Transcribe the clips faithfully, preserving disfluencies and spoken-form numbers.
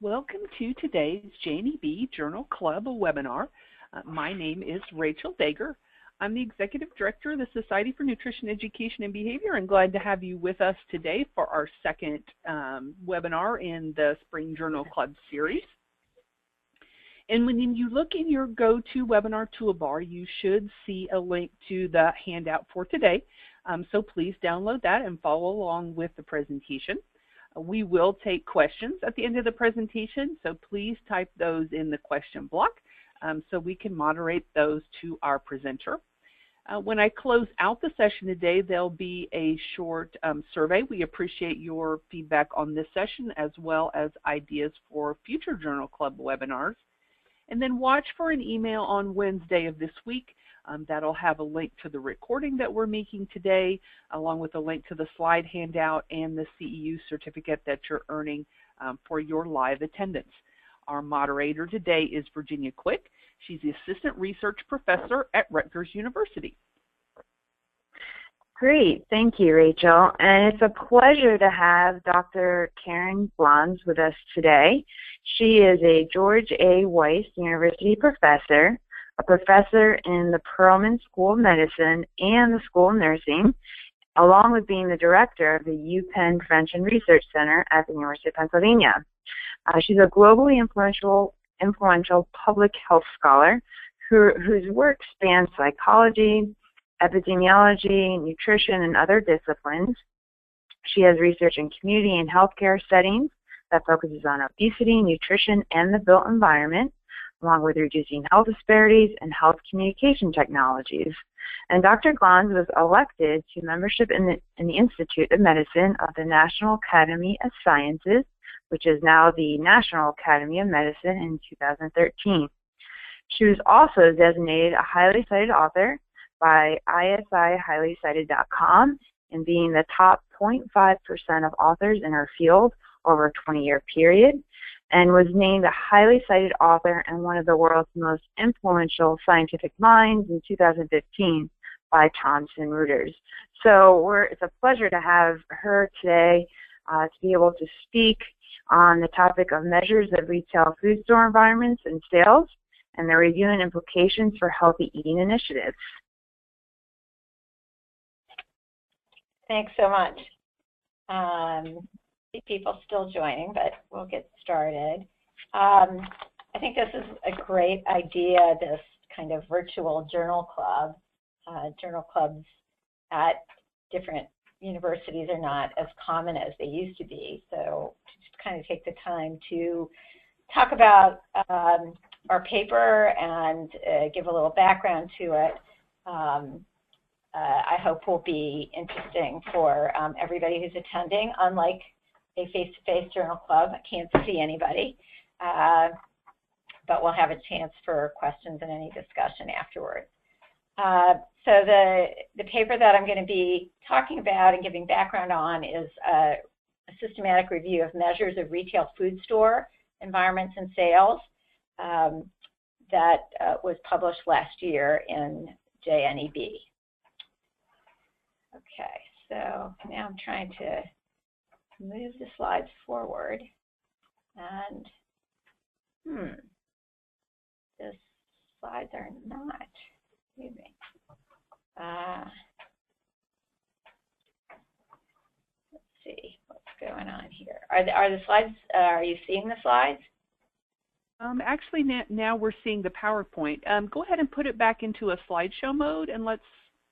Welcome to today's J N E B Journal Club webinar. Uh, my name is Rachel Dager. I'm the Executive Director of the Society for Nutrition Education and Behavior, and glad to have you with us today for our second um, webinar in the Spring Journal Club series. And when you look in your GoToWebinar toolbar, you should see a link to the handout for today. Um, so please download that and follow along with the presentation. We will take questions at the end of the presentation, so please type those in the question block um, so we can moderate those to our presenter. Uh, when I close out the session today, there'll be a short um, survey. We appreciate your feedback on this session as well as ideas for future Journal Club webinars. And then watch for an email on Wednesday of this week. Um, that'll have a link to the recording that we're making today, along with a link to the slide handout and the C E U certificate that you're earning um, for your live attendance. Our moderator today is Virginia Quick. She's the Assistant Research Professor at Rutgers University. Great, thank you, Rachel. And it's a pleasure to have Doctor Karen Glons with us today. She is a George A. Weiss University professor, a professor in the Perelman School of Medicine and the School of Nursing, along with being the director of the UPenn Prevention Research Center at the University of Pennsylvania. Uh, she's a globally influential, influential public health scholar who, whose work spans psychology, epidemiology, nutrition, and other disciplines. She has research in community and healthcare settings that focuses on obesity, nutrition, and the built environment, along with reducing health disparities and health communication technologies. And Doctor Glons was elected to membership in the, in the Institute of Medicine of the National Academy of Sciences, which is now the National Academy of Medicine, in two thousand thirteen. She was also designated a highly cited author by I S I highly cited dot com and being the top zero point five percent of authors in her field over a twenty year period, and was named a highly cited author and one of the world's most influential scientific minds in two thousand fifteen by Thomson Reuters. So we're, it's a pleasure to have her today uh, to be able to speak on the topic of measures of retail food store environments and sales and the review and implications for healthy eating initiatives. Thanks so much. Um, people still joining, but we'll get started. Um, I think this is a great idea, this kind of virtual journal club. Uh, journal clubs at different universities are not as common as they used to be, so just kind of take the time to talk about um, our paper and uh, give a little background to it. Um, uh, I hope will be interesting for um, everybody who's attending. Unlike a face-to-face journal club, I can't see anybody, uh, but we'll have a chance for questions and any discussion afterwards. Uh, so the, the paper that I'm going to be talking about and giving background on is a, a systematic review of measures of retail food store environments and sales um, that uh, was published last year in J N E B. Okay, so now I'm trying to move the slides forward, and hmm, the slides are not moving. Uh, let's see what's going on here. Are the, are the slides, uh, are you seeing the slides? Um, actually, now, now we're seeing the PowerPoint. Um, go ahead and put it back into a slideshow mode, and let's,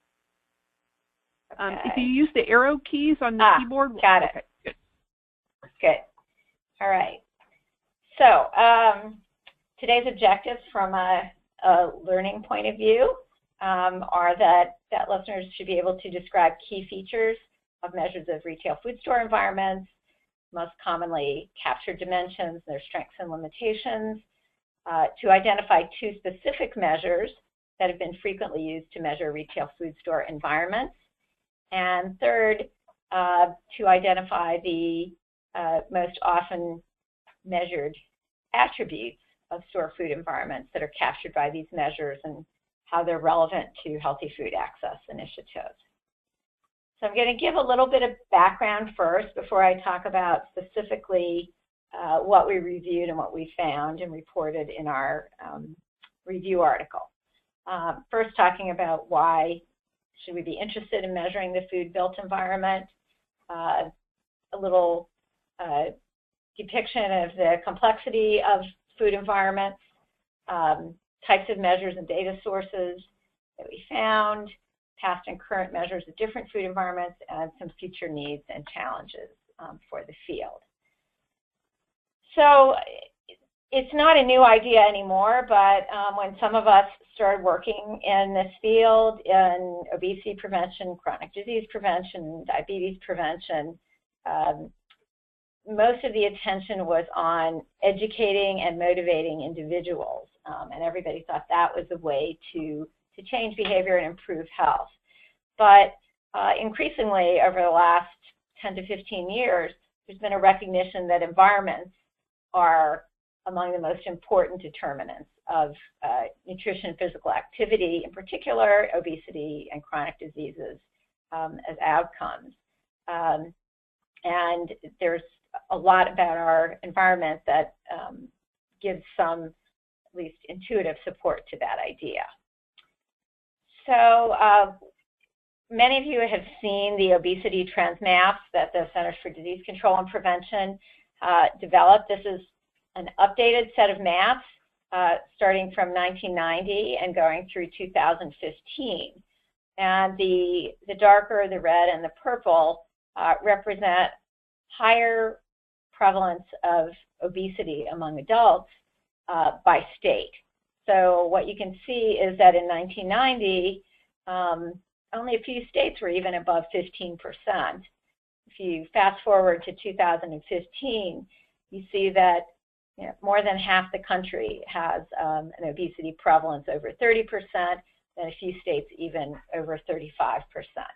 um, Okay. if you use the arrow keys on the ah, keyboard. Got it. Okay, good. Good. All right. So um, today's objectives from a, a learning point of view um, are that, that listeners should be able to describe key features of measures of retail food store environments, most commonly captured dimensions, their strengths and limitations, uh, to identify two specific measures that have been frequently used to measure retail food store environments, and third, uh, to identify the uh, most often measured attributes of store food environments that are captured by these measures and how they're relevant to healthy food access initiatives. So I'm going to give a little bit of background first before I talk about specifically uh, what we reviewed and what we found and reported in our um, review article. Uh, first, talking about why should we be interested in measuring the food-built environment, uh, a little uh, depiction of the complexity of food environments, um, types of measures and data sources that we found, past and current measures of different food environments, and some future needs and challenges um, for the field. So it's not a new idea anymore, but um, when some of us started working in this field, in obesity prevention, chronic disease prevention, diabetes prevention, um, most of the attention was on educating and motivating individuals, um, and everybody thought that was a way to, to change behavior and improve health. But uh, increasingly, over the last ten to fifteen years, there's been a recognition that environments are among the most important determinants of uh, nutrition and physical activity, in particular obesity and chronic diseases um, as outcomes. Um, and there's a lot about our environment that um, gives some, at least intuitive support to that idea. So uh, many of you have seen the obesity trends maps that the Centers for Disease Control and Prevention uh, developed. This is an updated set of maps uh, starting from nineteen ninety and going through two thousand fifteen. And the, the darker, the red, and the purple uh, represent higher prevalence of obesity among adults uh, by state. So what you can see is that in nineteen ninety, um, only a few states were even above fifteen percent. If you fast forward to two thousand fifteen, you see that you know, more than half the country has um, an obesity prevalence over thirty percent, and a few states even over thirty-five percent.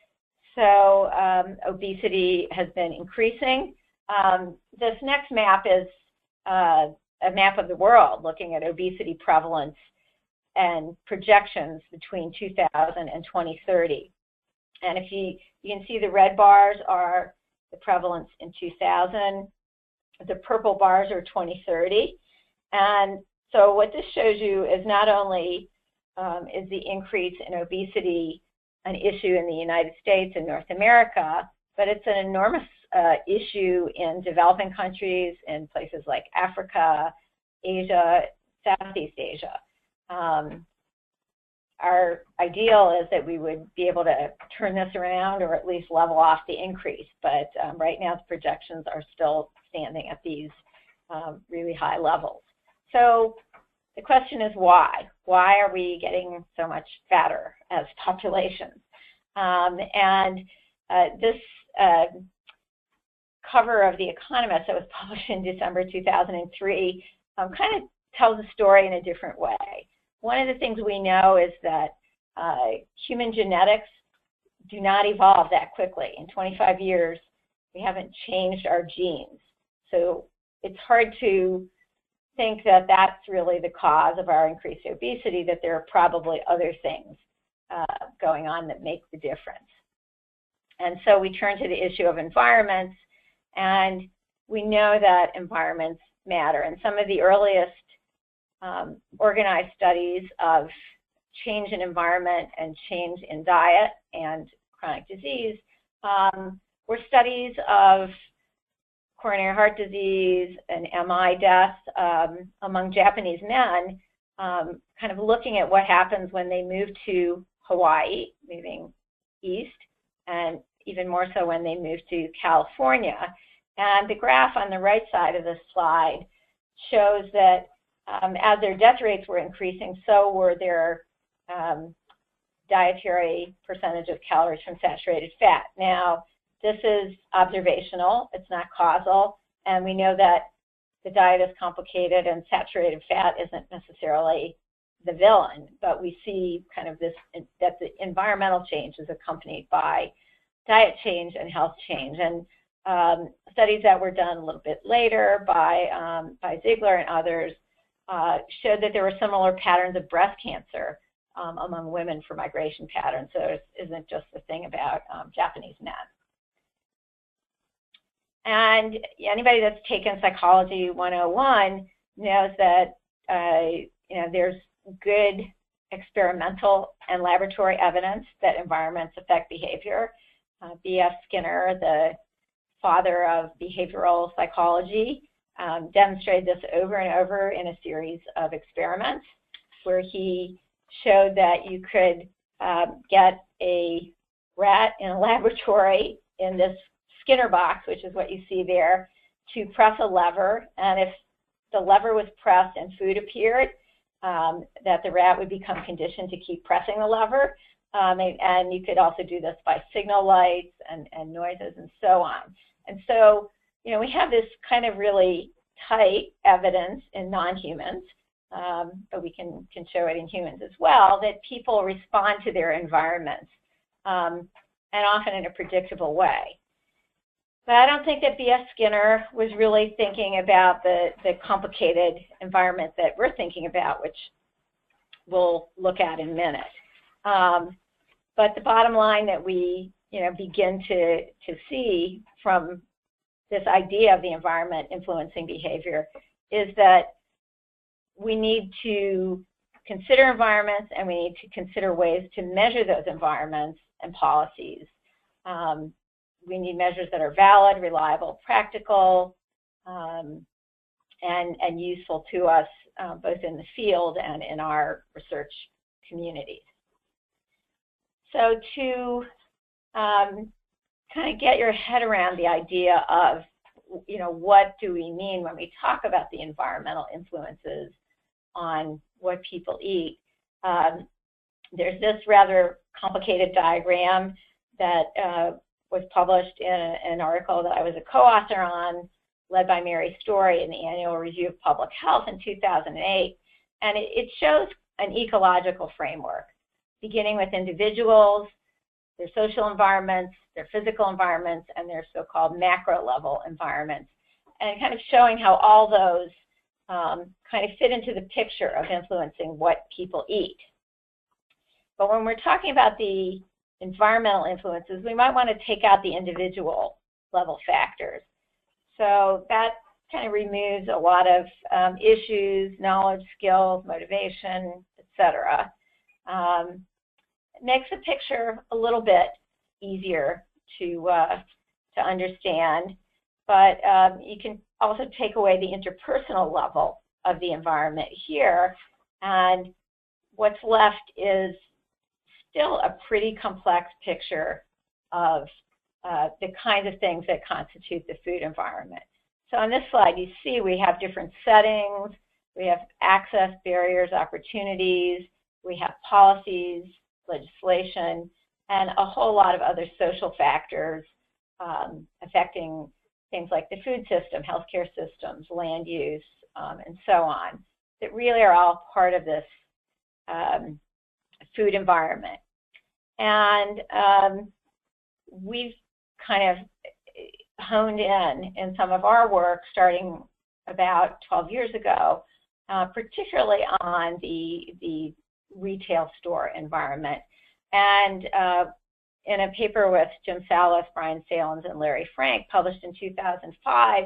So um, obesity has been increasing. Um, this next map is uh, a map of the world looking at obesity prevalence and projections between two thousand and twenty thirty. And if you, you can see the red bars are the prevalence in two thousand, the purple bars are twenty thirty. And so what this shows you is not only um, is the increase in obesity an issue in the United States and North America, but it's an enormous uh, issue in developing countries, in places like Africa, Asia, Southeast Asia. Um, our ideal is that we would be able to turn this around or at least level off the increase, but um, right now the projections are still standing at these um, really high levels. So the question is why? Why are we getting so much fatter as populations? Um, and uh, this uh, cover of The Economist that was published in December two thousand three um, kind of tells the story in a different way. One of the things we know is that uh, human genetics do not evolve that quickly. In twenty-five years, we haven't changed our genes. So it's hard to think that that's really the cause of our increased obesity, that there are probably other things uh, going on that make the difference. And so we turn to the issue of environments, and we know that environments matter. And some of the earliest um, organized studies of change in environment and change in diet and chronic disease um, were studies of coronary heart disease and M I deaths um, among Japanese men, um, kind of looking at what happens when they move to Hawaii, moving east, and even more so when they move to California. And the graph on the right side of this slide shows that um, as their death rates were increasing, so were their um, dietary percentage of calories from saturated fat. Now, this is observational, it's not causal, and we know that the diet is complicated and saturated fat isn't necessarily the villain, but we see kind of this, that the environmental change is accompanied by diet change and health change. And um, studies that were done a little bit later by, um, by Ziegler and others uh, showed that there were similar patterns of breast cancer um, among women for migration patterns, so it isn't just the thing about um, Japanese men. And anybody that's taken Psychology one oh one knows that uh, you know, there's good experimental and laboratory evidence that environments affect behavior. Uh, B F Skinner, the father of behavioral psychology, um, demonstrated this over and over in a series of experiments where he showed that you could um, get a rat in a laboratory in this Skinner box, which is what you see there, to press a lever, and if the lever was pressed and food appeared, um, that the rat would become conditioned to keep pressing the lever. Um, and, and you could also do this by signal lights and, and noises and so on. And so, you know, we have this kind of really tight evidence in non-humans, um, but we can, can show it in humans as well, that people respond to their environments, um, and often in a predictable way. But I don't think that B F Skinner was really thinking about the, the complicated environment that we're thinking about, which we'll look at in a minute. Um, but the bottom line that we, you know, begin to, to see from this idea of the environment influencing behavior is that we need to consider environments, and we need to consider ways to measure those environments and policies. Um, We need measures that are valid, reliable, practical, um, and, and useful to us, uh, both in the field and in our research communities. So to um, kind of get your head around the idea of, you know, what do we mean when we talk about the environmental influences on what people eat, um, there's this rather complicated diagram that uh, was published in a, an article that I was a co-author on, led by Mary Story in the Annual Review of Public Health in two thousand eight. And it, it shows an ecological framework, beginning with individuals, their social environments, their physical environments, and their so-called macro-level environments, and kind of showing how all those um, kind of fit into the picture of influencing what people eat. But when we're talking about the environmental influences, we might want to take out the individual level factors. So that kind of removes a lot of um, issues, knowledge, skills, motivation, et cetera. Um, it makes the picture a little bit easier to, uh, to understand, but um, you can also take away the interpersonal level of the environment here, and what's left is still a pretty complex picture of uh, the kinds of things that constitute the food environment. So on this slide, you see we have different settings, we have access barriers, opportunities, we have policies, legislation, and a whole lot of other social factors um, affecting things like the food system, healthcare systems, land use, um, and so on, that really are all part of this um, food environment. And um, we've kind of honed in in some of our work starting about twelve years ago, uh, particularly on the, the retail store environment. And uh, in a paper with Jim Salas, Brian Salins, and Larry Frank, published in two thousand five,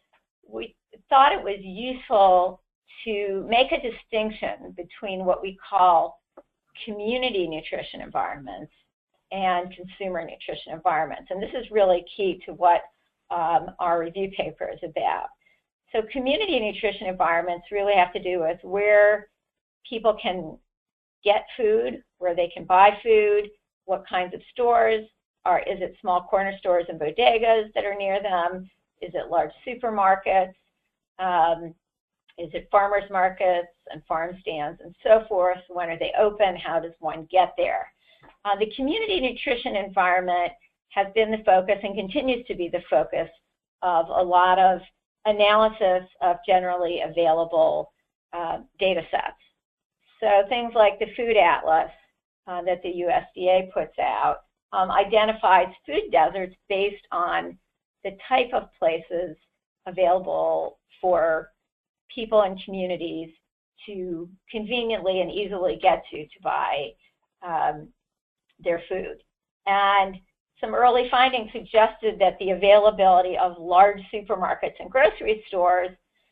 we thought it was useful to make a distinction between what we call community nutrition environments and consumer nutrition environments. And this is really key to what um, our review paper is about. So community nutrition environments really have to do with where people can get food, where they can buy food, what kinds of stores, are, is it small corner stores and bodegas that are near them? Is it large supermarkets? Um, Is it farmers markets and farm stands and so forth? When are they open? How does one get there? Uh, the community nutrition environment has been the focus and continues to be the focus of a lot of analysis of generally available uh, data sets. So things like the Food Atlas uh, that the U S D A puts out um, identifies food deserts based on the type of places available for people and communities to conveniently and easily get to to buy um, their food. And some early findings suggested that the availability of large supermarkets and grocery stores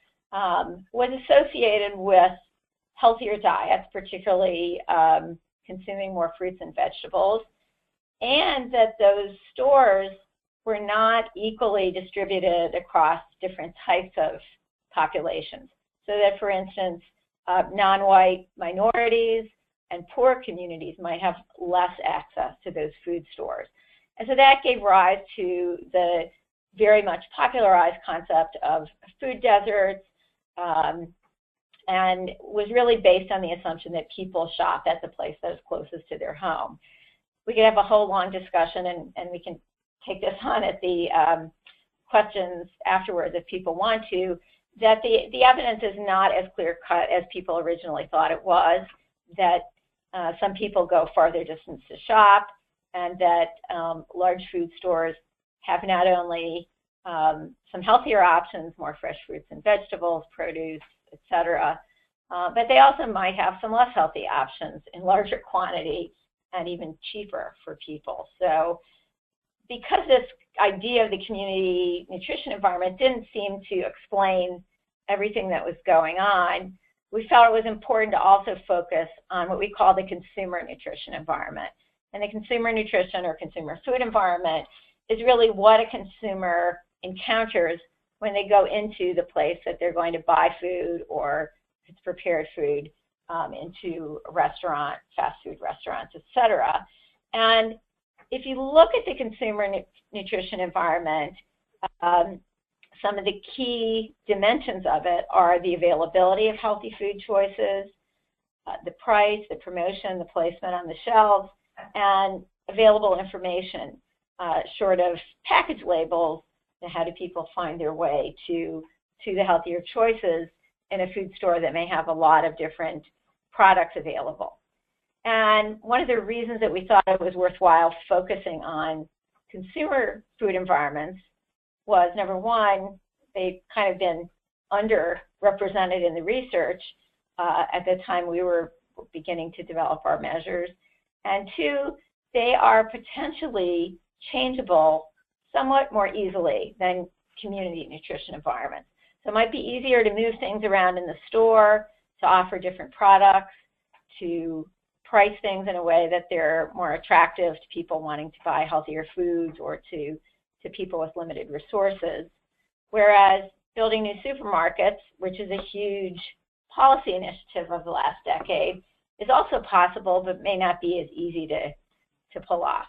um, was associated with healthier diets, particularly um, consuming more fruits and vegetables, and that those stores were not equally distributed across different types of populations. So that, for instance, uh, non-white minorities and poor communities might have less access to those food stores. And so that gave rise to the very much popularized concept of food deserts, um, and was really based on the assumption that people shop at the place that is closest to their home. We could have a whole long discussion, and, and we can take this on at the um, questions afterwards if people want to, that the, the evidence is not as clear-cut as people originally thought it was, that uh, some people go farther distance to shop, and that um, large food stores have not only um, some healthier options, more fresh fruits and vegetables, produce, et cetera, uh, but they also might have some less healthy options in larger quantity and even cheaper for people. So because this idea of the community nutrition environment didn't seem to explain everything that was going on, we felt it was important to also focus on what we call the consumer nutrition environment. And the consumer nutrition or consumer food environment is really what a consumer encounters when they go into the place that they're going to buy food, or if it's prepared food, um, into a restaurant, fast food restaurants, et cetera. And if you look at the consumer nu nutrition environment, um, some of the key dimensions of it are the availability of healthy food choices, uh, the price, the promotion, the placement on the shelves, and available information, uh, short of package labels. And how do people find their way to, to the healthier choices in a food store that may have a lot of different products available? And one of the reasons that we thought it was worthwhile focusing on consumer food environments was, number one, they've kind of been underrepresented in the research uh, at the time we were beginning to develop our measures. And two, they are potentially changeable somewhat more easily than community nutrition environments. So it might be easier to move things around in the store, to offer different products, to price things in a way that they're more attractive to people wanting to buy healthier foods, or to, to people with limited resources. Whereas building new supermarkets, which is a huge policy initiative of the last decade, is also possible, but may not be as easy to, to pull off.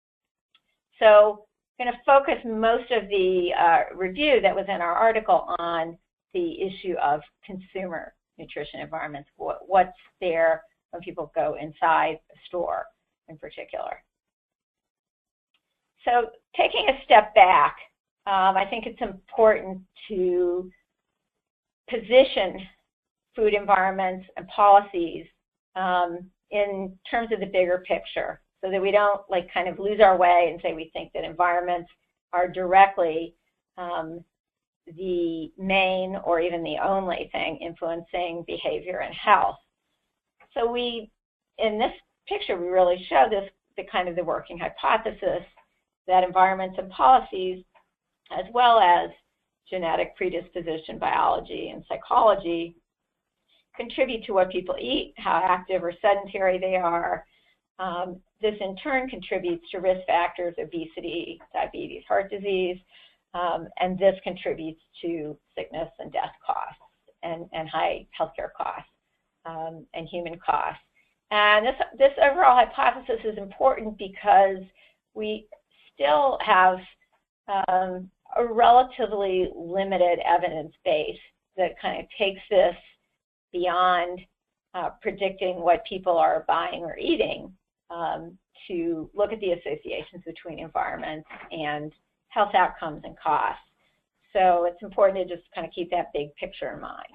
So I'm going to focus most of the uh, review that was in our article on the issue of consumer nutrition environments, what, what's there when people go inside a store in particular. So taking a step back, um, I think it's important to position food environments and policies um, in terms of the bigger picture, so that we don't like kind of lose our way and say we think that environments are directly um, the main or even the only thing influencing behavior and health. So we, in this picture, we really show this, the kind of the working hypothesis that environments and policies, as well as genetic predisposition, biology, and psychology, contribute to what people eat, how active or sedentary they are. Um, this in turn contributes to risk factors, obesity, diabetes, heart disease, um, and this contributes to sickness and death costs and, and high healthcare costs um, and human costs. And this, this overall hypothesis is important because we still have um, a relatively limited evidence base that kind of takes this beyond uh, predicting what people are buying or eating, um, to look at the associations between environments and health outcomes and costs. So it's important to just kind of keep that big picture in mind.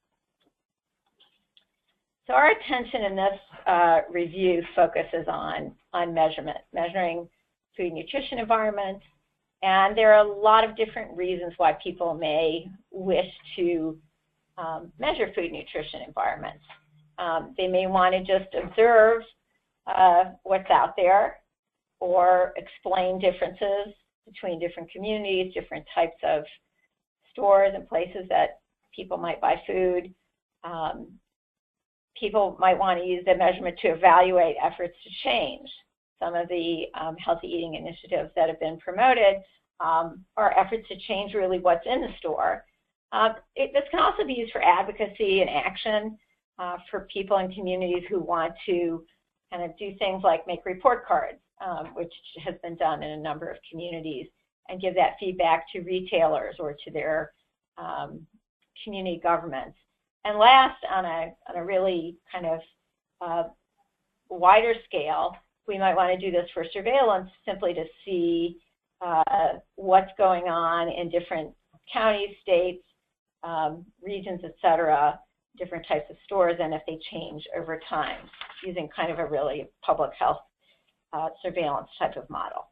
So our attention in this uh, review focuses on, on measurement, measuring food nutrition environments. And there are a lot of different reasons why people may wish to um, measure food nutrition environments. Um, they may want to just observe uh, what's out there. or explain differences between different communities, different types of stores and places that people might buy food. Um, people might want to use the measurement to evaluate efforts to change. Some of the um, healthy eating initiatives that have been promoted um, are efforts to change really what's in the store. Uh, it, this can also be used for advocacy and action uh, for people in communities who want to kind of do things like make report cards, um, which has been done in a number of communities, and give that feedback to retailers or to their um, community governments. And last, on a, on a really kind of uh, wider scale, we might want to do this for surveillance, simply to see uh, what's going on in different counties, states, um, regions, et cetera, different types of stores, and if they change over time, using kind of a really public health uh, surveillance type of model.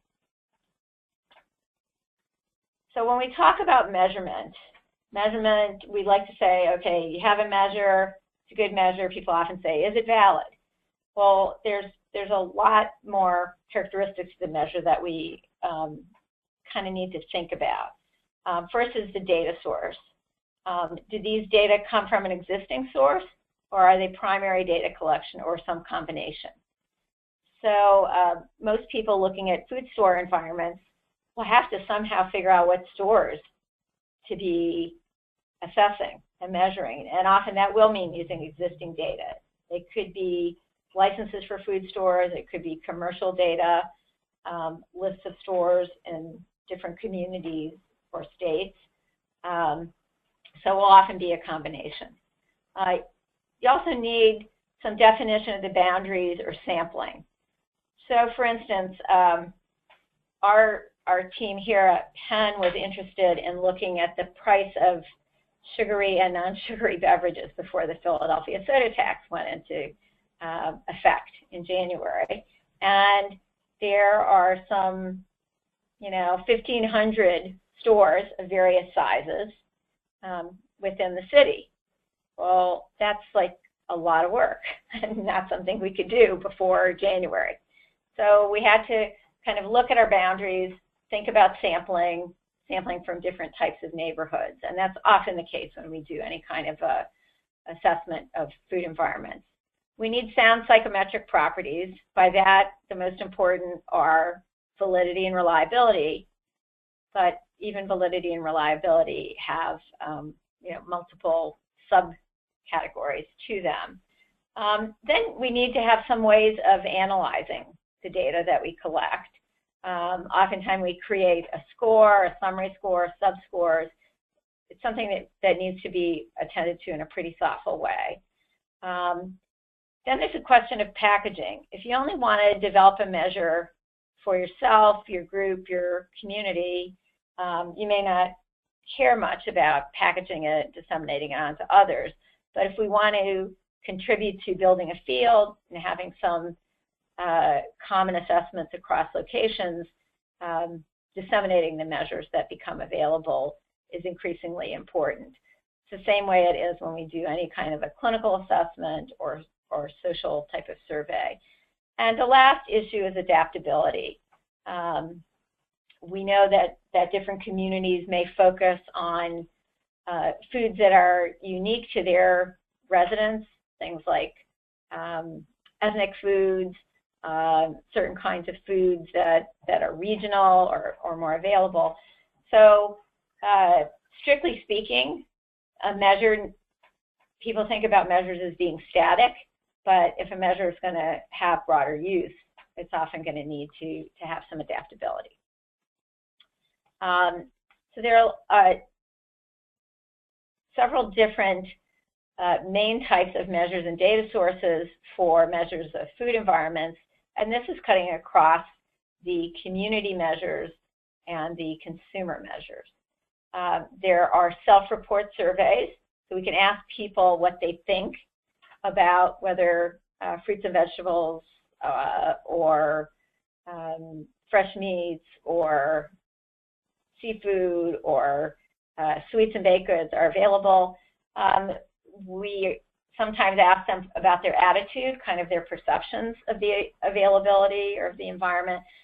So when we talk about measurement, measurement, we like to say, okay, you have a measure, it's a good measure. People often say, is it valid? Well, there's there's a lot more characteristics of the measure that we um, kind of need to think about. Um, first is the data source. Um, do these data come from an existing source, or are they primary data collection or some combination? So uh, most people looking at food store environments will have to somehow figure out what stores to be assessing and measuring, and often that will mean using existing data. They could be licenses for food stores, it could be commercial data, um, lists of stores in different communities or states. Um, so it will often be a combination. Uh, you also need some definition of the boundaries or sampling. So for instance, um, our, our team here at Penn was interested in looking at the price of sugary and non-sugary beverages before the Philadelphia soda tax went into uh, effect in January. And there are some, you know, fifteen hundred stores of various sizes um, within the city. Well, that's like a lot of work and not something we could do before January. So we had to kind of look at our boundaries, think about sampling, sampling from different types of neighborhoods. And that's often the case when we do any kind of a assessment of food environments. We need sound psychometric properties. By that, the most important are validity and reliability, but even validity and reliability have um, you know, multiple subcategories to them. Um, then we need to have some ways of analyzing the data that we collect. Um, oftentimes we create a score, a summary score, sub-scores. It's something that, that needs to be attended to in a pretty thoughtful way. Um, then there's a question of packaging. If you only want to develop a measure for yourself, your group, your community, um, you may not care much about packaging it, disseminating it onto others. But if we want to contribute to building a field and having some uh, common assessments across locations, um, disseminating the measures that become available is increasingly important. It's the same way it is when we do any kind of a clinical assessment or, or social type of survey. And the last issue is adaptability. Um, we know that, that different communities may focus on uh, foods that are unique to their residents, things like um, ethnic foods, uh, certain kinds of foods that, that are regional or, or more available. So uh, strictly speaking, a measure, people think about measures as being static, but if a measure is going to have broader use, it's often going to need to, to have some adaptability. Um, so there are uh, several different uh, main types of measures and data sources for measures of food environments, and this is cutting across the community measures and the consumer measures. Uh, there are self-report surveys, so we can ask people what they think about whether uh, fruits and vegetables uh, or um, fresh meats or seafood or uh, sweets and baked goods are available. Um, we sometimes ask them about their attitude, kind of their perceptions of the availability or of the environment.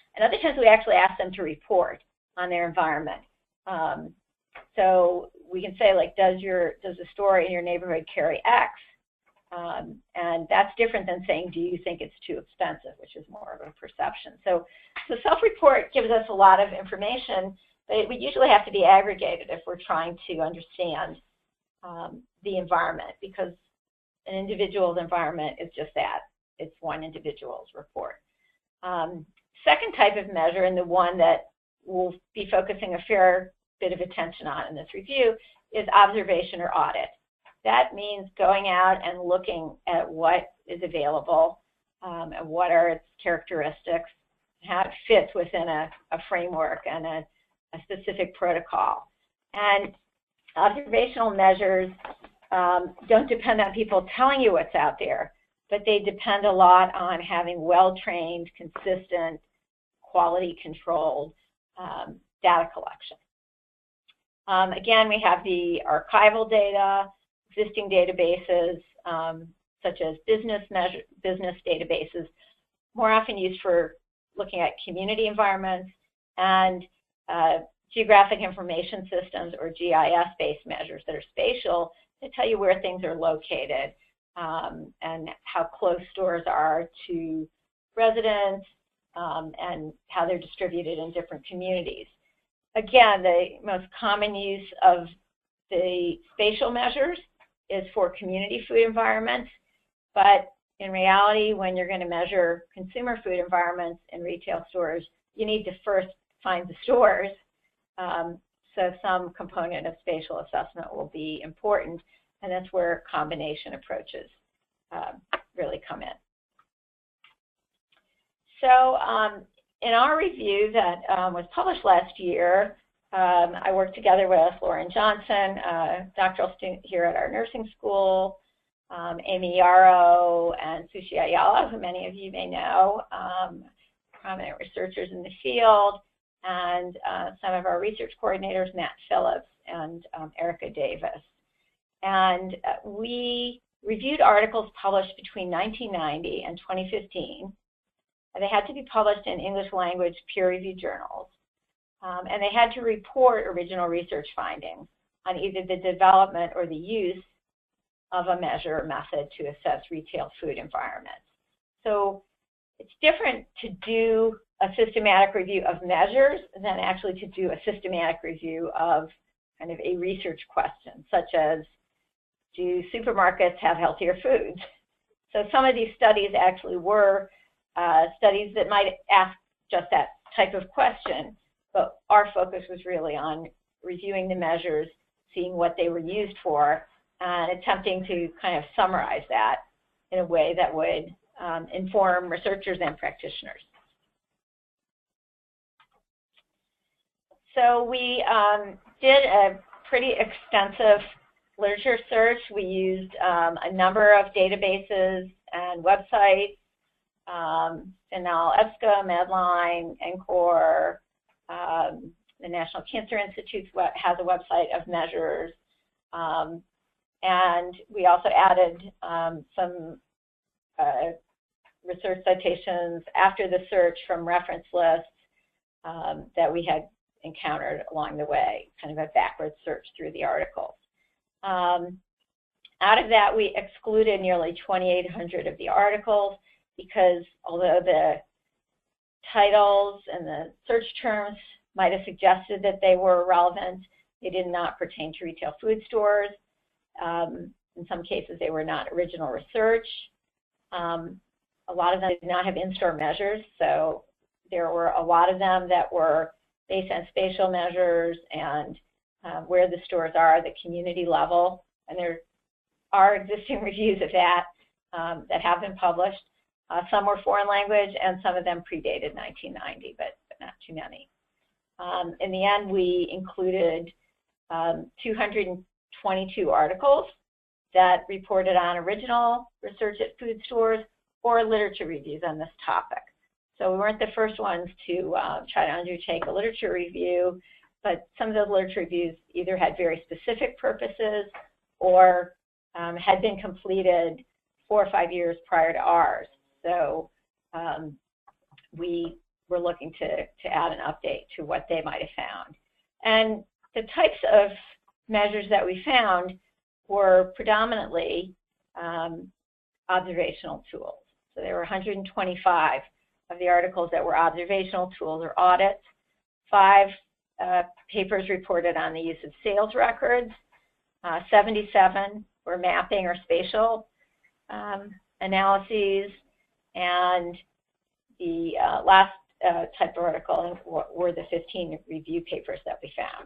And other times we actually ask them to report on their environment. Um, so we can say, like, does your does the store in your neighborhood carry X? Um, and that's different than saying, do you think it's too expensive, which is more of a perception. So the self-report gives us a lot of information, but it would usually have to be aggregated if we're trying to understand um, the environment, because an individual's environment is just that. It's one individual's report. Um, second type of measure, and the one that we'll be focusing a fair bit of attention on in this review, is observation or audit. That means going out and looking at what is available um, and what are its characteristics, how it fits within a, a framework and a, a specific protocol. And observational measures um, don't depend on people telling you what's out there, but they depend a lot on having well-trained, consistent, quality-controlled um, data collection. Um, again, we have the archival data, existing databases, um, such as business measure, business databases, more often used for looking at community environments, and uh, geographic information systems, or G I S-based measures that are spatial, to tell you where things are located um, and how close stores are to residents um, and how they're distributed in different communities. Again, the most common use of the spatial measures is for community food environments, but in reality, when you're going to measure consumer food environments in retail stores, you need to first find the stores. Um, so some component of spatial assessment will be important, and that's where combination approaches uh, really come in. So um, in our review that um, was published last year, Um, I worked together with Lauren Johnson, a doctoral student here at our nursing school, um, Amy Yarrow, and Sushi Ayala, who many of you may know, um, prominent researchers in the field, and uh, some of our research coordinators, Matt Phillips and um, Erica Davis. And uh, we reviewed articles published between nineteen ninety and twenty fifteen. And they had to be published in English language peer-reviewed journals. Um, and they had to report original research findings on either the development or the use of a measure or method to assess retail food environments. So it's different to do a systematic review of measures than actually to do a systematic review of kind of a research question, such as, do supermarkets have healthier foods? So some of these studies actually were uh, studies that might ask just that type of question, but our focus was really on reviewing the measures, seeing what they were used for, and attempting to kind of summarize that in a way that would um, inform researchers and practitioners. So we um, did a pretty extensive literature search. We used um, a number of databases and websites, um, Finel, EBSCO, Medline, NCORE, Um, the National Cancer Institute has a website of measures, um, and we also added um, some uh, research citations after the search from reference lists um, that we had encountered along the way, kind of a backward search through the articles. Um, out of that, we excluded nearly twenty-eight hundred of the articles because although the titles and the search terms might have suggested that they were relevant, they did not pertain to retail food stores. Um, in some cases, they were not original research. Um, a lot of them did not have in-store measures, so there were a lot of them that were based on spatial measures and uh, where the stores are, the community level, and there are existing reviews of that um, that have been published. Uh, some were foreign language, and some of them predated nineteen ninety, but, but not too many. Um, in the end, we included um, two hundred twenty-two articles that reported on original research at food stores or literature reviews on this topic. So we weren't the first ones to uh, try to undertake a literature review, but some of those literature reviews either had very specific purposes or um, had been completed four or five years prior to ours. So um, we we're looking to, to add an update to what they might have found. And the types of measures that we found were predominantly um, observational tools. So there were one hundred twenty-five of the articles that were observational tools or audits. Five uh, papers reported on the use of sales records. Uh, seventy-seven were mapping or spatial um, analyses. And the uh, last uh, type of article were the fifteen review papers that we found.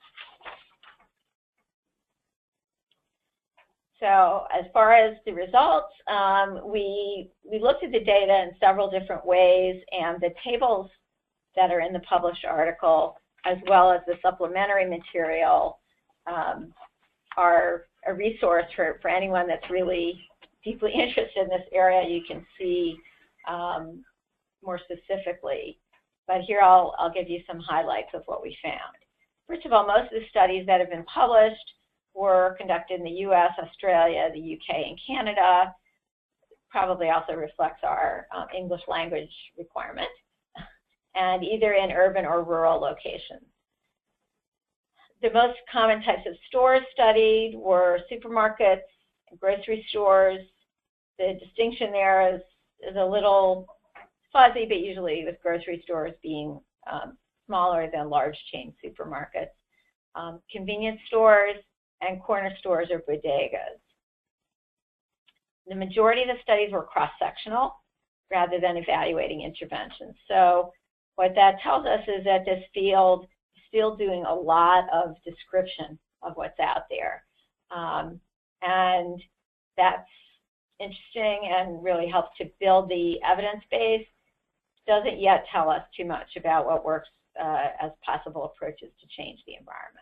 So as far as the results, um, we, we looked at the data in several different ways, and the tables that are in the published article, as well as the supplementary material, um, are a resource for, for anyone that's really deeply interested in this area. You can see um, more specifically. But here I'll, I'll give you some highlights of what we found. First of all, most of the studies that have been published were conducted in the U S, Australia, the U K, and Canada. Probably also reflects our um, English language requirement, and either in urban or rural locations. The most common types of stores studied were supermarkets, grocery stores. The distinction there is, is a little fuzzy, but usually with grocery stores being um, smaller than large chain supermarkets. Um, convenience stores and corner stores or bodegas. The majority of the studies were cross-sectional rather than evaluating interventions. So what that tells us is that this field is still doing a lot of description of what's out there. Um, and that's interesting and really helps to build the evidence base. Doesn't yet tell us too much about what works uh, as possible approaches to change the environment.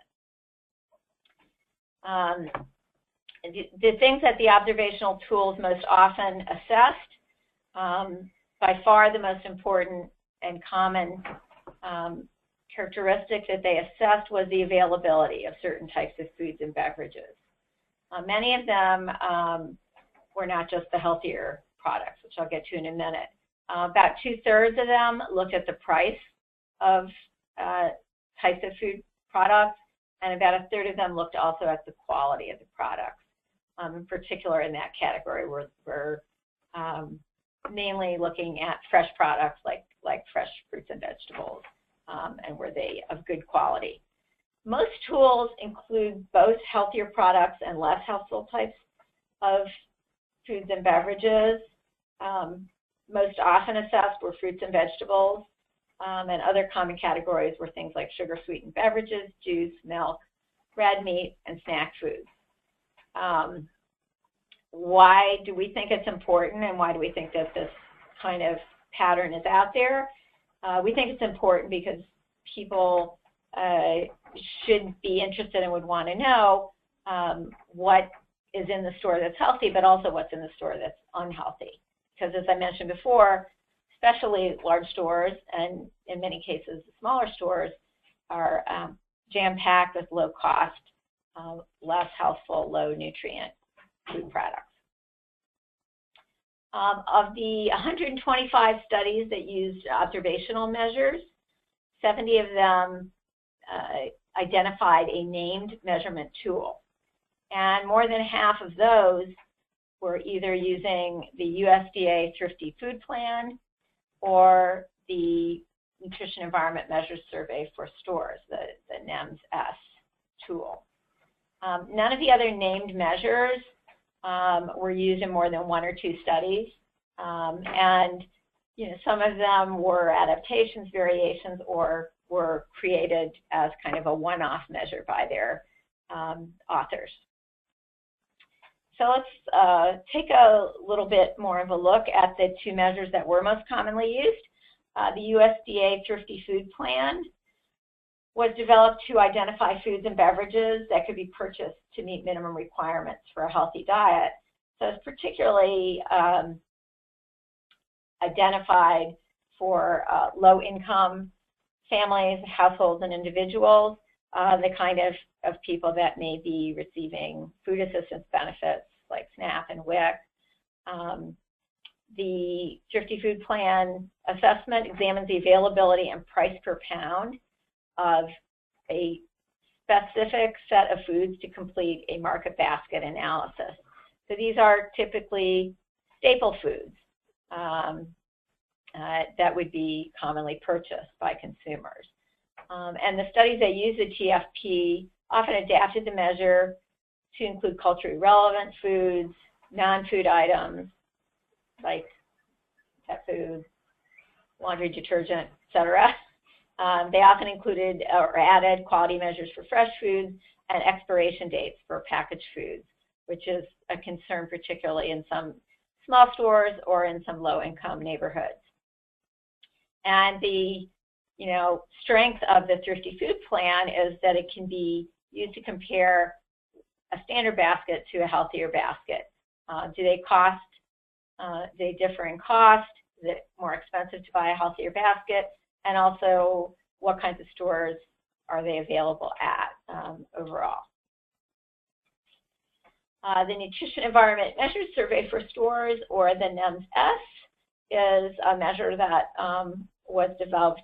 Um, the, the things that the observational tools most often assessed, um, by far the most important and common um, characteristic that they assessed was the availability of certain types of foods and beverages. Uh, many of them um, were not just the healthier products, which I'll get to in a minute. Uh, about two-thirds of them looked at the price of uh, types of food products, and about a third of them looked also at the quality of the products. Um, in particular, in that category, we're, we're um, mainly looking at fresh products like, like fresh fruits and vegetables, um, and were they of good quality. Most tools include both healthier products and less healthful types of foods and beverages. Um, most often assessed were fruits and vegetables. Um, and other common categories were things like sugar-sweetened beverages, juice, milk, red meat, and snack foods. Um, why do we think it's important, and why do we think that this kind of pattern is out there? Uh, we think it's important because people uh, should be interested and would want to know um, what is in the store that's healthy, but also what's in the store that's unhealthy. Because as I mentioned before, especially large stores, and in many cases smaller stores, are um, jam-packed with low-cost, uh, less healthful, low-nutrient food products. Um, of the one hundred twenty-five studies that used observational measures, seventy of them uh, identified a named measurement tool. And more than half of those were either using the U S D A Thrifty Food Plan or the Nutrition Environment Measures Survey for Stores, the, the NEMS-S tool. Um, none of the other named measures um, were used in more than one or two studies. Um, and you know, some of them were adaptations, variations, or were created as kind of a one-off measure by their um, authors. So let's uh, take a little bit more of a look at the two measures that were most commonly used. Uh, the U S D A Thrifty Food Plan was developed to identify foods and beverages that could be purchased to meet minimum requirements for a healthy diet. So it's particularly um, identified for uh, low-income families, households, and individuals, uh, the kind of, of people that may be receiving food assistance benefits like SNAP and W I C, um, the Thrifty Food Plan assessment examines the availability and price per pound of a specific set of foods to complete a market basket analysis. So these are typically staple foods um, uh, that would be commonly purchased by consumers. Um, and the studies that use the T F P often adapted the measure to include culturally relevant foods, non-food items like pet food, laundry detergent, et cetera. Um, they often included or added quality measures for fresh foods and expiration dates for packaged foods, which is a concern particularly in some small stores or in some low-income neighborhoods. And the you know, strength of the Thrifty Food Plan is that it can be used to compare a standard basket to a healthier basket. Uh, do they cost, uh, do they differ in cost? Is it more expensive to buy a healthier basket? And also, what kinds of stores are they available at um, overall? Uh, the Nutrition Environment Measures Survey for Stores, or the NEMS-S, is a measure that um, was developed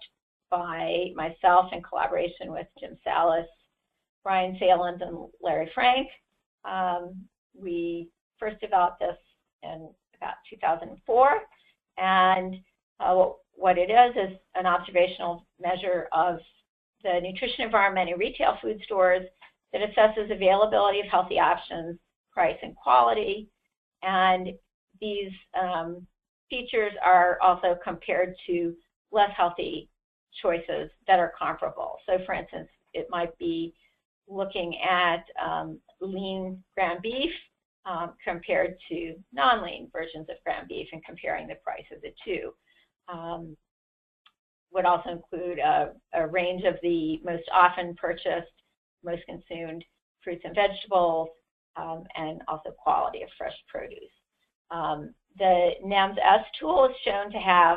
by myself in collaboration with Jim Salas, Brian Saland, and Larry Frank. Um, we first developed this in about two thousand four, and uh, what, what it is is an observational measure of the nutrition environment in retail food stores that assesses availability of healthy options, price, and quality. And these um, features are also compared to less healthy choices that are comparable. So for instance, it might be looking at um, lean ground beef um, compared to non-lean versions of ground beef and comparing the price of the two. Um, would also include a, a range of the most often purchased, most consumed fruits and vegetables, um, and also quality of fresh produce. Um, the NEMS-S tool is shown to have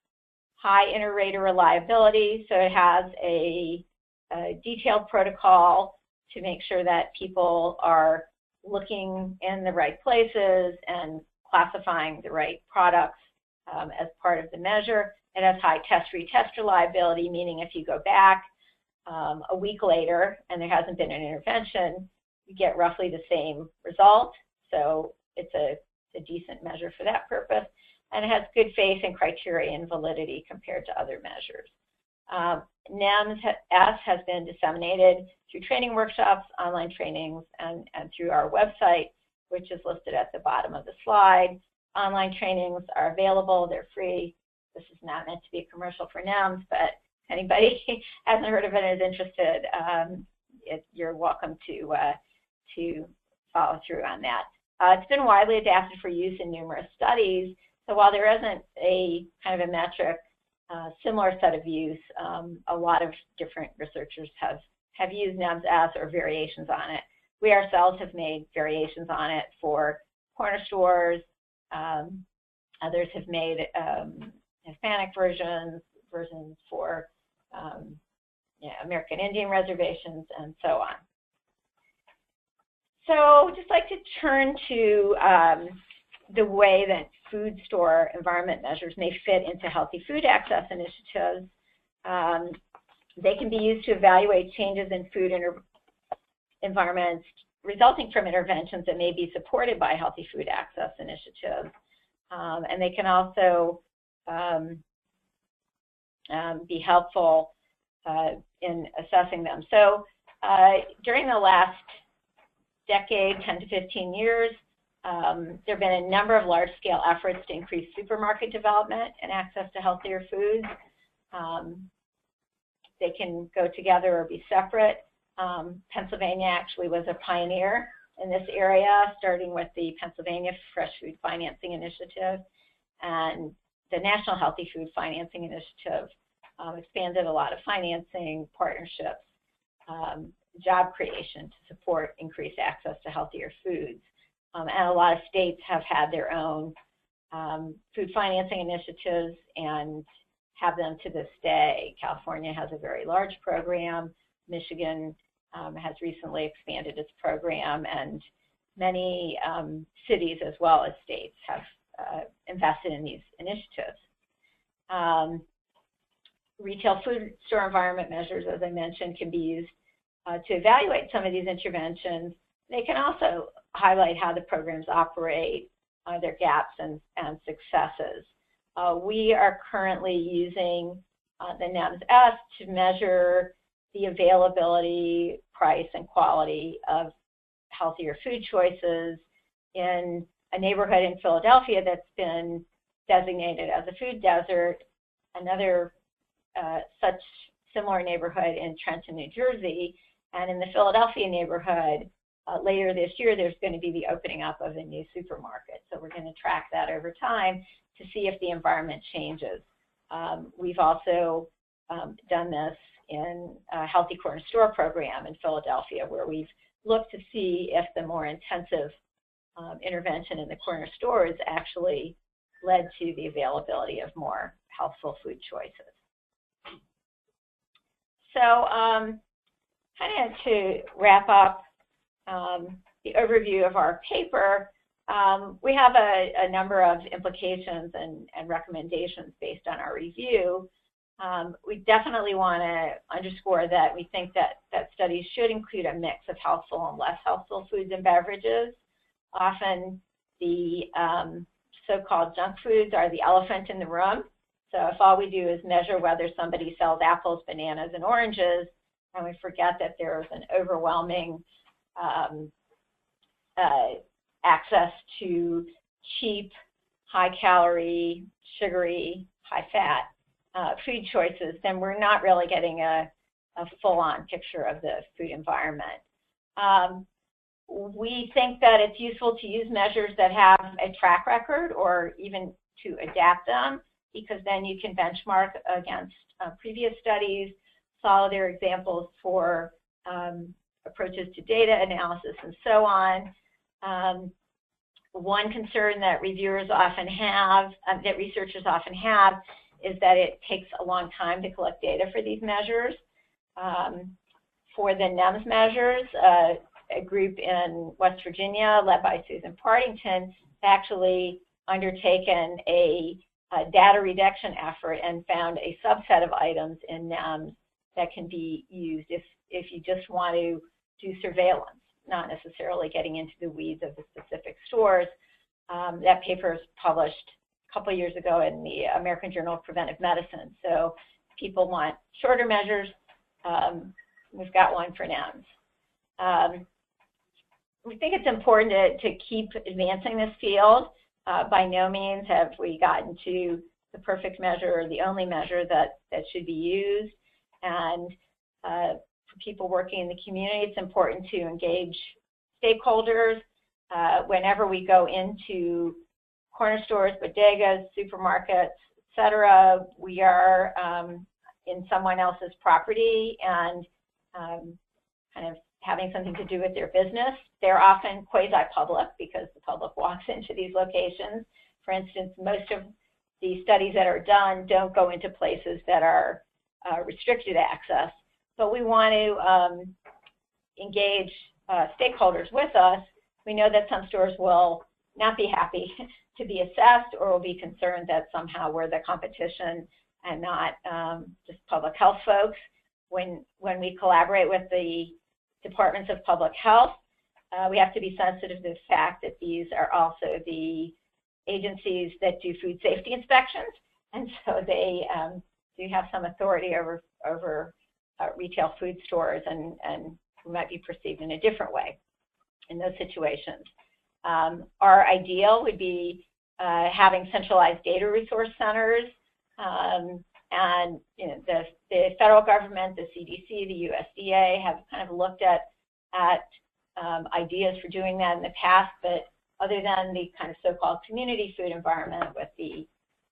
high inter-rater reliability, so it has a, a detailed protocol to make sure that people are looking in the right places and classifying the right products um, as part of the measure. It has high test-retest reliability, meaning if you go back um, a week later and there hasn't been an intervention, you get roughly the same result. So it's a, a decent measure for that purpose. And it has good faith and criterion validity compared to other measures. Um, NEMS-S has been disseminated through training workshops, online trainings, and, and through our website, which is listed at the bottom of the slide. Online trainings are available, they're free. This is not meant to be a commercial for NEMS, but if anybody hasn't heard of it and is interested, um, it, you're welcome to, uh, to follow through on that. Uh, it's been widely adapted for use in numerous studies. So while there isn't a kind of a metric uh, similar set of use, um, a lot of different researchers have, have used NEMS-S or variations on it. We ourselves have made variations on it for corner stores. Um, others have made um, Hispanic versions, versions for um, yeah, American Indian reservations, and so on. So just like to turn to um, the way that food store environment measures may fit into healthy food access initiatives. Um, they can be used to evaluate changes in food environments resulting from interventions that may be supported by healthy food access initiatives. Um, and they can also um, um, be helpful uh, in assessing them. So uh, during the last decade, ten to fifteen years, um, there have been a number of large-scale efforts to increase supermarket development and access to healthier foods. Um, they can go together or be separate. Um, Pennsylvania actually was a pioneer in this area, starting with the Pennsylvania Fresh Food Financing Initiative, and the National Healthy Food Financing Initiative um, expanded a lot of financing, partnerships, um, job creation to support increased access to healthier foods. Um, and a lot of states have had their own um, food financing initiatives and have them to this day. California has a very large program. Michigan um, has recently expanded its program, and many um, cities as well as states have, uh, invested in these initiatives. Um, retail food store environment measures, as I mentioned, can be used uh, to evaluate some of these interventions. They can also highlight how the programs operate, uh, their gaps and, and successes. Uh, we are currently using uh, the NEMS-S to measure the availability, price, and quality of healthier food choices in a neighborhood in Philadelphia that's been designated as a food desert. Another uh, such similar neighborhood in Trenton, New Jersey, and in the Philadelphia neighborhood, uh, later this year, there's going to be the opening up of a new supermarket. So we're going to track that over time to see if the environment changes. Um, we've also um, done this in a Healthy Corner Store program in Philadelphia, where we've looked to see if the more intensive um, intervention in the corner stores actually led to the availability of more healthful food choices. So um, kind of to wrap up um, the overview of our paper, um, we have a, a number of implications and, and recommendations based on our review. Um, we definitely want to underscore that we think that, that studies should include a mix of healthful and less healthful foods and beverages. Often the um, so-called junk foods are the elephant in the room. So if all we do is measure whether somebody sells apples, bananas, and oranges, and we forget that there's an overwhelming um, uh, access to cheap, high-calorie, sugary, high-fat uh, food choices, then we're not really getting a, a full-on picture of the food environment. Um, we think that it's useful to use measures that have a track record or even to adapt them, because then you can benchmark against uh, previous studies, follow their examples for um, approaches to data analysis and so on. Um, one concern that reviewers often have, um, that researchers often have, is that it takes a long time to collect data for these measures. Um, for the NEMS measures, uh, a group in West Virginia led by Susan Partington actually undertaken a Uh, data reduction effort and found a subset of items in NEMS that can be used if, if you just want to do surveillance, not necessarily getting into the weeds of the specific stores. Um, that paper was published a couple of years ago in the American Journal of Preventive Medicine. So if people want shorter measures, um, we've got one for NEMS. Um, we think it's important to, to keep advancing this field. Uh, by no means have we gotten to the perfect measure or the only measure that, that should be used. And uh, for people working in the community, it's important to engage stakeholders. Uh, whenever we go into corner stores, bodegas, supermarkets, et cetera, we are um, in someone else's property and um, kind of having something to do with their business. They're often quasi-public because the public walks into these locations. For instance, most of the studies that are done don't go into places that are uh, restricted access, but we want to um, engage uh, stakeholders with us. We know that some stores will not be happy to be assessed or will be concerned that somehow we're the competition and not um, just public health folks. When, when we collaborate with the departments of public health, uh, we have to be sensitive to the fact that these are also the agencies that do food safety inspections, and so they um, do have some authority over, over uh, retail food stores, and, and we might be perceived in a different way in those situations. Um, our ideal would be uh, having centralized data resource centers, um, and you know, the, the federal government, the C D C, the U S D A have kind of looked at, at um, ideas for doing that in the past, but other than the kind of so-called community food environment with the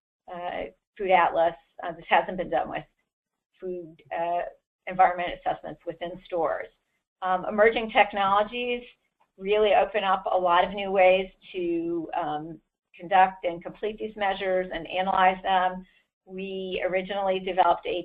uh, Food Atlas, uh, this hasn't been done with food uh, environment assessments within stores. Um, emerging technologies really open up a lot of new ways to um, conduct and complete these measures and analyze them. We originally developed a,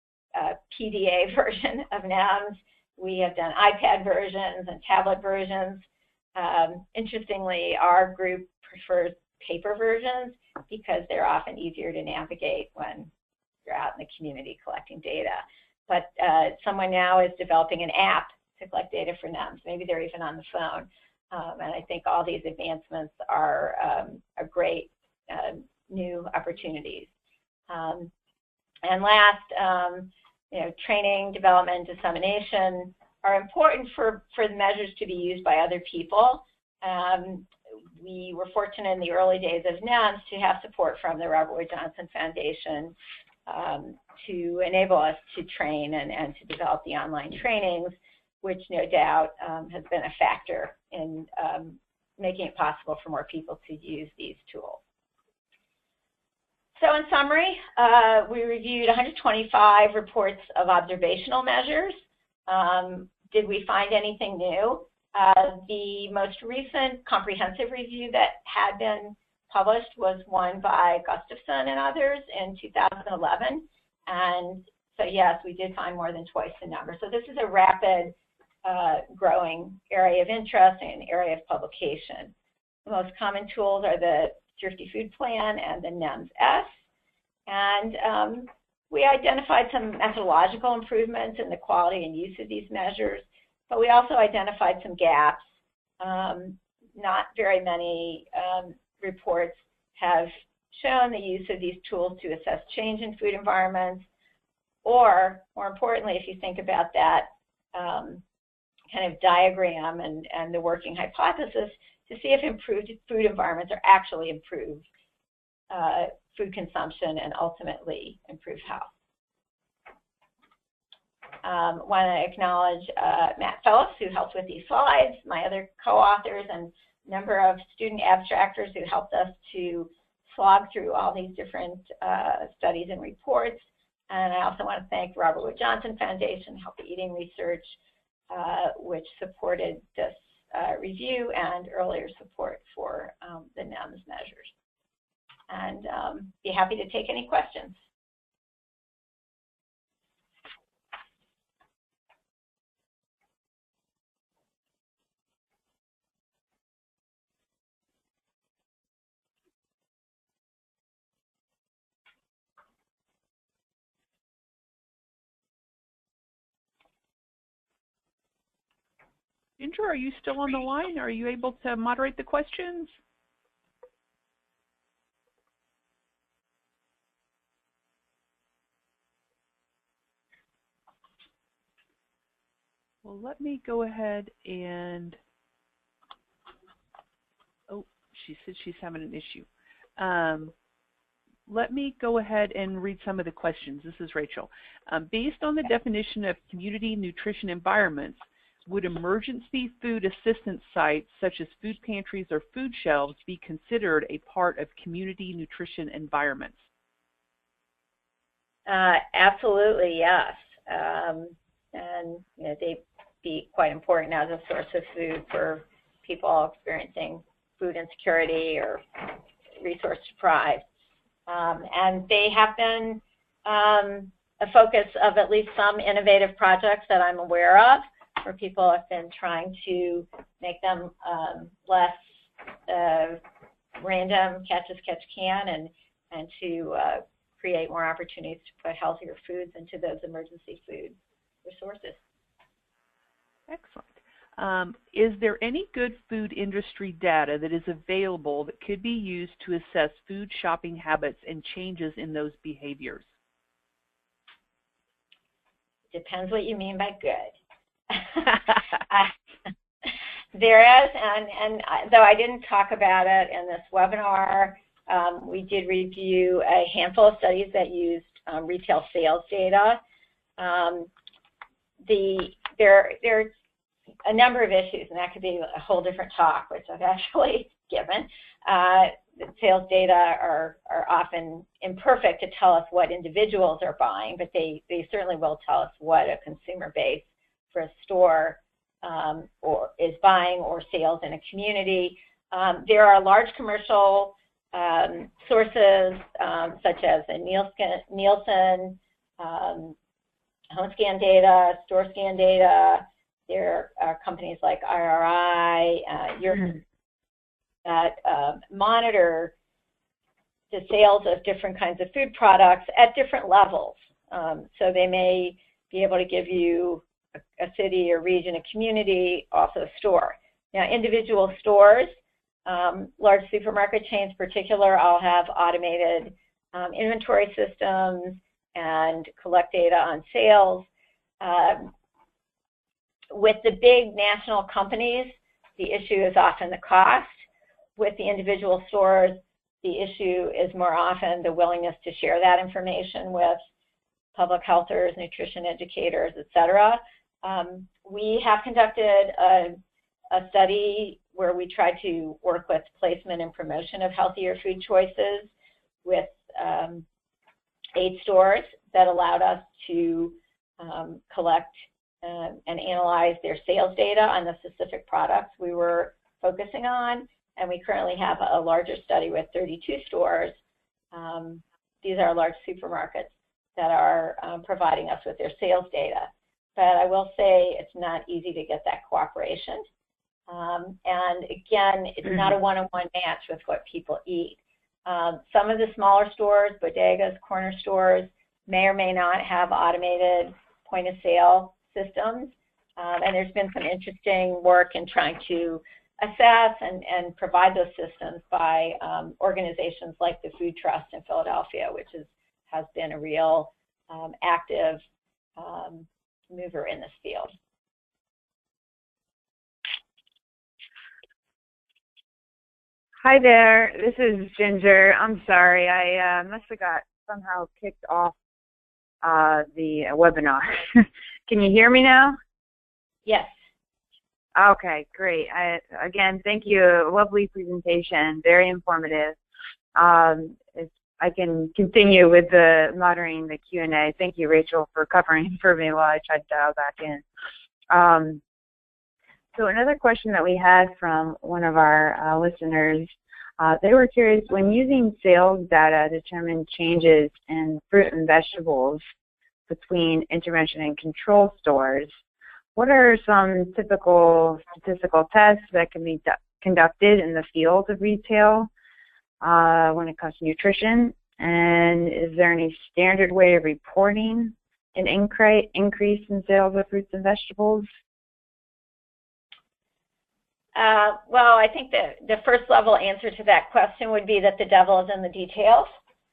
a P D A version of NEMS. We have done iPad versions and tablet versions. Um, interestingly, our group prefers paper versions because they're often easier to navigate when you're out in the community collecting data. But uh, someone now is developing an app to collect data for N E M S. Maybe they're even on the phone. Um, and I think all these advancements are, um, are great uh, new opportunities. Um, and last, um, you know, training, development, dissemination are important for, for the measures to be used by other people. Um, we were fortunate in the early days of N E M S to have support from the Robert Wood Johnson Foundation um, to enable us to train and, and to develop the online trainings, which no doubt um, has been a factor in um, making it possible for more people to use these tools. So in summary, uh, we reviewed one hundred twenty-five reports of observational measures. Um, did we find anything new? Uh, the most recent comprehensive review that had been published was one by Gustafson and others in two thousand eleven. And so yes, we did find more than twice the number. So this is a rapid uh, growing area of interest and area of publication. The most common tools are the Thrifty Food Plan and the N E M S. And um, we identified some methodological improvements in the quality and use of these measures, but we also identified some gaps. Um, not very many um, reports have shown the use of these tools to assess change in food environments, or more importantly, if you think about that um, kind of diagram and, and the working hypothesis, to see if improved food environments are actually improved uh, food consumption and ultimately improved health. Um, want to acknowledge uh, Matt Phillips, who helped with these slides, my other co-authors, and a number of student abstractors who helped us to slog through all these different uh, studies and reports. And I also want to thank Robert Wood Johnson Foundation, Healthy Eating Research, uh, which supported this uh, review and earlier support for um, the N E M S measures. And um, be happy to take any questions. Ginger, are you still on the line? Are you able to moderate the questions? Well, let me go ahead and, oh, she said she's having an issue. Um, let me go ahead and read some of the questions. This is Rachel. Um, based on the definition of community nutrition environments, would emergency food assistance sites such as food pantries or food shelves be considered a part of community nutrition environments? Uh, absolutely, yes. Um, and you know, they'd be quite important as a source of food for people experiencing food insecurity or resource deprived. Um, and they have been um, a focus of at least some innovative projects that I'm aware of, where people have been trying to make them um, less uh, random, catch as catch can, and, and to uh, create more opportunities to put healthier foods into those emergency food resources. Excellent. Um, is there any good food industry data that is available that could be used to assess food shopping habits and changes in those behaviors? Depends what you mean by good. uh, there is, and, and though I didn't talk about it in this webinar, um, we did review a handful of studies that used um, retail sales data. Um, the, there, there's a number of issues, and that could be a whole different talk, which I've actually given. Uh, the sales data are, are often imperfect to tell us what individuals are buying, but they, they certainly will tell us what a consumer base for a store um, or is buying, or sales in a community. Um, there are large commercial um, sources um, such as the Nielsen, Nielsen um, home scan data, store scan data. There are companies like I R I, uh, your, that uh, monitor the sales of different kinds of food products at different levels. Um, so they may be able to give you a, a city, a region, a community, also a store. Now, individual stores, um, large supermarket chains in particular, all have automated um, inventory systems and collect data on sales. Um, with the big national companies, the issue is often the cost. With the individual stores, the issue is more often the willingness to share that information with public healthers, nutrition educators, et cetera. Um, we have conducted a, a study where we tried to work with placement and promotion of healthier food choices with um, eight stores that allowed us to um, collect uh, and analyze their sales data on the specific products we were focusing on. And we currently have a larger study with thirty-two stores. Um, these are large supermarkets that are um, providing us with their sales data. But I will say it's not easy to get that cooperation. Um, and again, it's not a one-on-one match with what people eat. Um, some of the smaller stores, bodegas, corner stores, may or may not have automated point-of-sale systems. Um, and there's been some interesting work in trying to assess and, and provide those systems by um, organizations like the Food Trust in Philadelphia, which is, has been a real um, active um, mover in this field. Hi there, this is Ginger. I'm sorry, I uh, must have got somehow kicked off uh, the webinar. Can you hear me now? Yes. Okay, great. I, again, thank you. Lovely presentation, very informative. Um, if I can continue with the moderating the Q and A. Thank you, Rachel, for covering for me while I tried to dial back in. Um, so another question that we had from one of our uh, listeners, uh, they were curious, when using sales data to determine changes in fruit and vegetables between intervention and control stores, what are some typical statistical tests that can be conducted in the field of retail uh, when it comes to nutrition? And is there any standard way of reporting an incre increase in sales of fruits and vegetables? Uh, well, I think the, the first level answer to that question would be that the devil is in the details.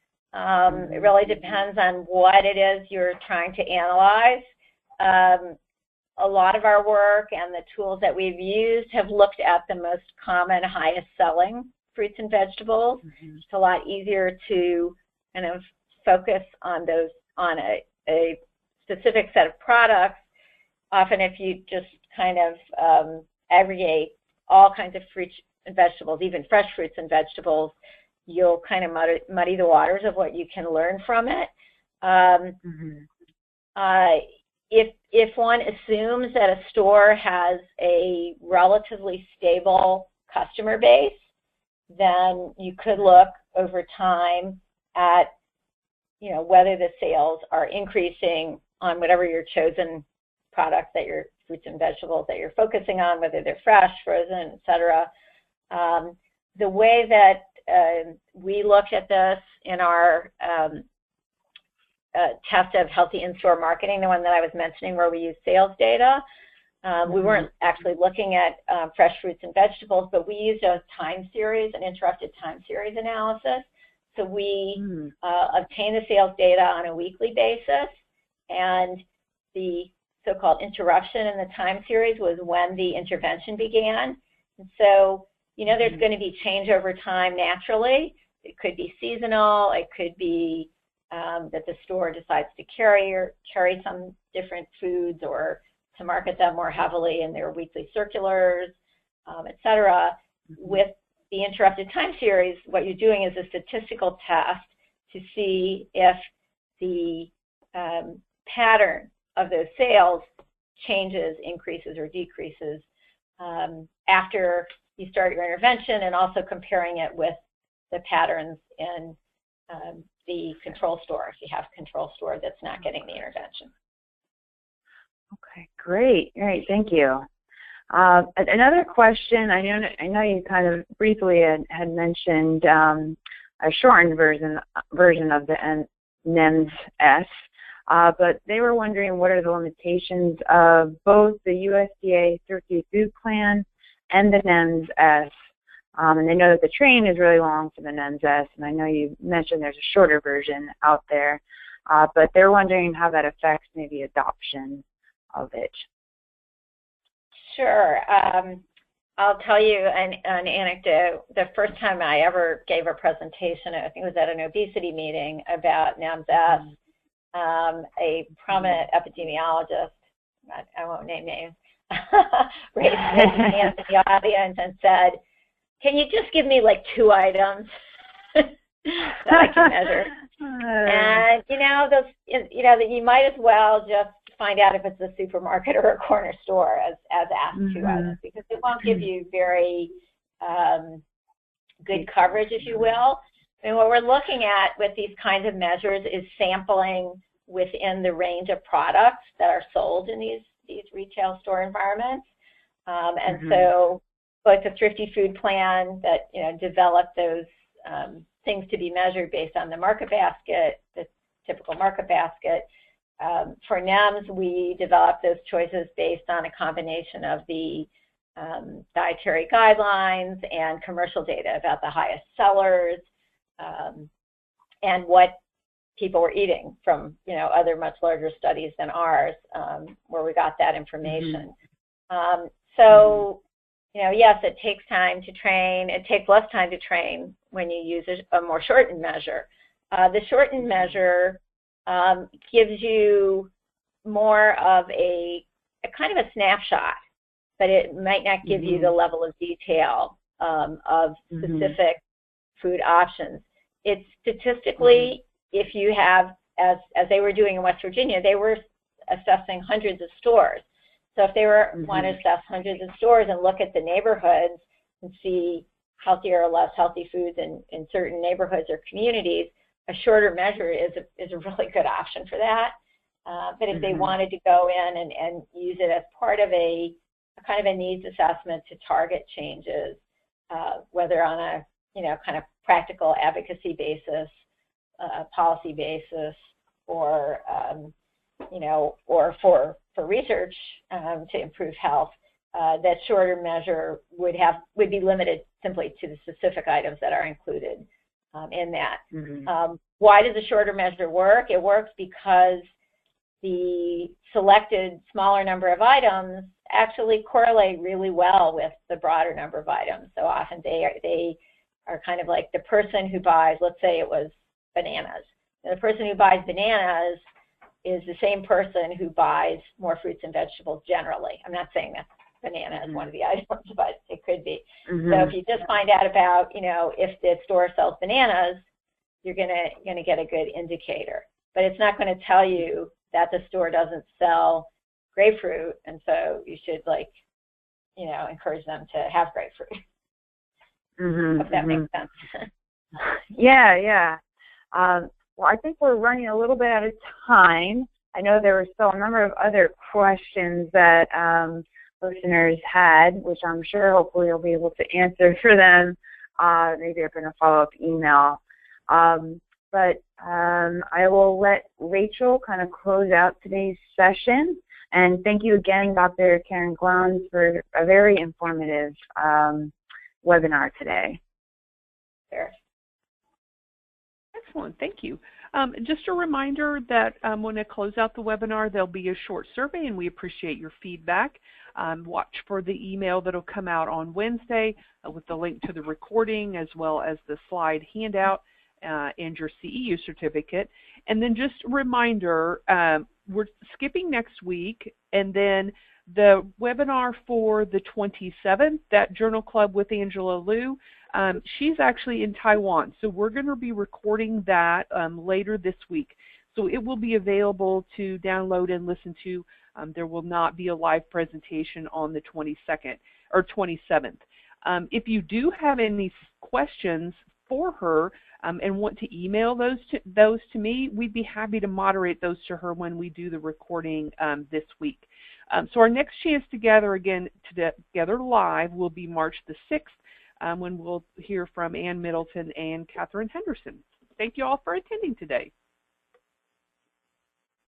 Um, it really depends on what it is you're trying to analyze. Um, A lot of our work and the tools that we've used have looked at the most common, highest selling fruits and vegetables. Mm-hmm. It's a lot easier to kind of focus on those, on a, a specific set of products. Often if you just kind of um, aggregate all kinds of fruits and vegetables, even fresh fruits and vegetables, you'll kind of muddy, muddy the waters of what you can learn from it. Um, mm-hmm. uh, If, if one assumes that a store has a relatively stable customer base, then you could look over time at, you know, whether the sales are increasing on whatever your chosen products that your fruits and vegetables that you're focusing on, whether they're fresh, frozen, et cetera. Um, the way that uh, we looked at this in our um, Uh, test of healthy in-store marketing, the one that I was mentioning where we use sales data. Um, mm-hmm. We weren't actually looking at um, fresh fruits and vegetables, but we used a time series, an interrupted time series analysis. So we mm-hmm. uh, obtained the sales data on a weekly basis, and the so-called interruption in the time series was when the intervention began. And so, you know, there's mm-hmm. going to be change over time naturally. It could be seasonal, it could be Um, that the store decides to carry or carry some different foods or to market them more heavily in their weekly circulars, um, et cetera. Mm-hmm. With the interrupted time series, what you're doing is a statistical test to see if the um, pattern of those sales changes, increases, or decreases um, after you start your intervention, and also comparing it with the patterns in um, the control store, if you have a control store that's not getting the intervention. Okay, great, great, thank you. Uh, another question, I know, I know you kind of briefly had, had mentioned um, a shortened version version of the N E M S, uh, but they were wondering what are the limitations of both the U S D A Thrifty Food Plan and the N E M S. Um, and they know that the train is really long for the N E M S, and I know you mentioned there's a shorter version out there, uh, but they're wondering how that affects maybe adoption of it. Sure. Um, I'll tell you an, an anecdote. The first time I ever gave a presentation, I think it was at an obesity meeting about N E M S, um, a prominent epidemiologist, I, I won't name names, raised his hand in the audience and said, "Can you just give me like two items that I can measure?" And you know, those, you know, that you might as well just find out if it's a supermarket or a corner store as as asked mm-hmm. two items, because it won't give you very um, good coverage, if you will. And what we're looking at with these kinds of measures is sampling within the range of products that are sold in these these retail store environments. Um, and mm-hmm. so both the Thrifty Food Plan that, you know, developed those um, things to be measured based on the market basket, the typical market basket. Um, for N E M S, we developed those choices based on a combination of the um, dietary guidelines and commercial data about the highest sellers um, and what people were eating from, you know, other much larger studies than ours, um, where we got that information. Mm-hmm. um, so. Mm-hmm. You know, yes, it takes time to train. It takes less time to train when you use a, a more shortened measure. Uh, the shortened measure um, gives you more of a, a kind of a snapshot, but it might not give mm-hmm. you the level of detail um, of specific mm-hmm. food options. It's statistically, mm-hmm. if you have, as, as they were doing in West Virginia, they were assessing hundreds of stores. So if they were mm-hmm. want to assess hundreds of stores and look at the neighborhoods and see healthier or less healthy foods in, in certain neighborhoods or communities, a shorter measure is a, is a really good option for that. Uh, but if mm-hmm. they wanted to go in and, and use it as part of a, a kind of a needs assessment to target changes, uh, whether on a, you know, kind of practical advocacy basis, uh, policy basis, or um, you know, or for, for research um, to improve health, uh, that shorter measure would have would be limited simply to the specific items that are included um, in that. Mm-hmm. Um, why does a shorter measure work? It works because the selected smaller number of items actually correlate really well with the broader number of items. So often they are, they are kind of like the person who buys, let's say it was bananas. And the person who buys bananas is the same person who buys more fruits and vegetables generally. I'm not saying that banana is mm-hmm. one of the items, but it could be. Mm-hmm. So if you just find out about, you know, if the store sells bananas, you're gonna gonna get a good indicator. But it's not going to tell you that the store doesn't sell grapefruit, and so you should, like, you know, encourage them to have grapefruit. Mm-hmm. If that mm-hmm. makes sense. Yeah, yeah. Um, Well, I think we're running a little bit out of time. I know there were still a number of other questions that um, listeners had, which I'm sure hopefully you'll be able to answer for them, uh, maybe up in a follow-up email. Um, but um, I will let Rachel kind of close out today's session. And thank you again, Doctor Karen Glons, for a very informative um, webinar today. Sure. Excellent, thank you. Um, just a reminder that um, when I close out the webinar, there'll be a short survey, and we appreciate your feedback. Um, watch for the email that'll come out on Wednesday uh, with the link to the recording, as well as the slide handout uh, and your C E U certificate. And then just a reminder, um, we're skipping next week, and then the webinar for the twenty-seventh, that Journal Club with Angela Liu, Um, she's actually in Taiwan, so we're going to be recording that um, later this week. So it will be available to download and listen to. Um, there will not be a live presentation on the twenty-second or twenty-seventh. Um, if you do have any questions for her um, and want to email those to, those to me, we'd be happy to moderate those to her when we do the recording um, this week. Um, so our next chance to gather again together live will be March the sixth, um, when we'll hear from Ann Middleton and Catherine Henderson. Thank you all for attending today.